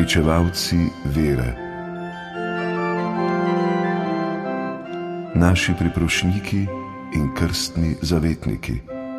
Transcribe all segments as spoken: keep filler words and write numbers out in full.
pričevalci vere, naši priprošniki in krstni zavetniki.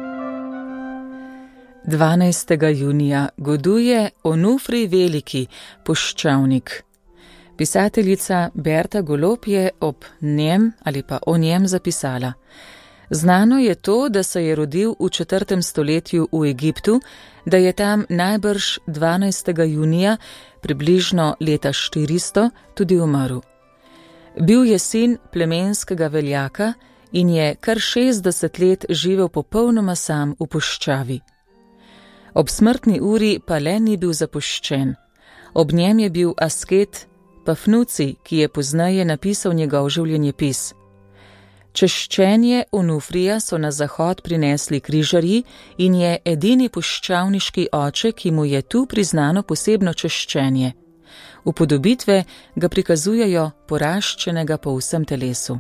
dvanajstega junija goduje Onufrij Veliki, puščavnik. Pisateljica Berta Golob je ob njem ali pa o njem zapisala: znano je to, da se je rodil v četrtem stoletju v Egiptu, da je tam najbrž dvanajstega junija, približno leta štiristo, tudi umrl. Bil je sin plemenskega veljaka in je kar šestdeset let živel popolnoma sam v puščavi. Ob smrtni uri pa le ni bil zapuščen. Ob njem je bil asket Pafnucij, ki je pozneje napisal njegov življenjepis. Češčenje Onufrija so na zahod prinesli križarji in je edini puščavniški oče, ki mu je tu priznano posebno češčenje. Upodobitve ga prikazujejo poraščenega po vsem telesu.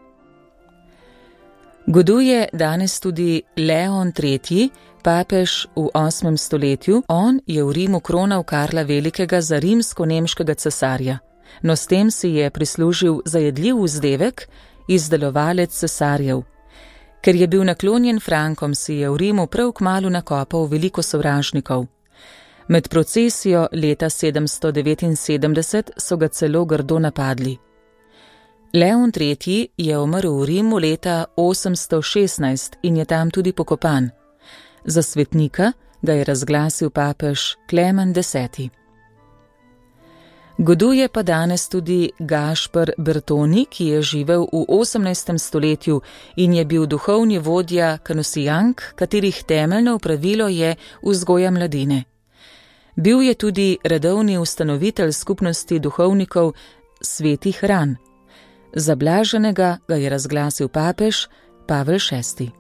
Goduje danes tudi Leon tretji, papež v osmem stoletju. On je v Rimu kronal Karla Velikega za rimsko-nemškega cesarja, no s tem si je prislužil zajedljiv vzdevek, izdelovalec cesarjev. Ker je bil naklonjen Frankom, si je v Rimu prav kmalu nakopal veliko sovražnikov. Med procesijo leta sedemsto devetinsedemdeset so ga celo grdo napadli. Leon tretji je umrl v Rimu leta osemsto šestnajst in je tam tudi pokopan. Za svetnika ga je razglasil papež Klemen deseti. Goduje pa danes tudi Gašper Bertoni, ki je živel v osemnajstem stoletju in je bil duhovni vodja kanusijank, katerih temeljno pravilo je vzgoja mladine. Bil je tudi redovni ustanovitelj skupnosti duhovnikov svetih ran. Za blaženega ga je razglasil papež Pavel šesti.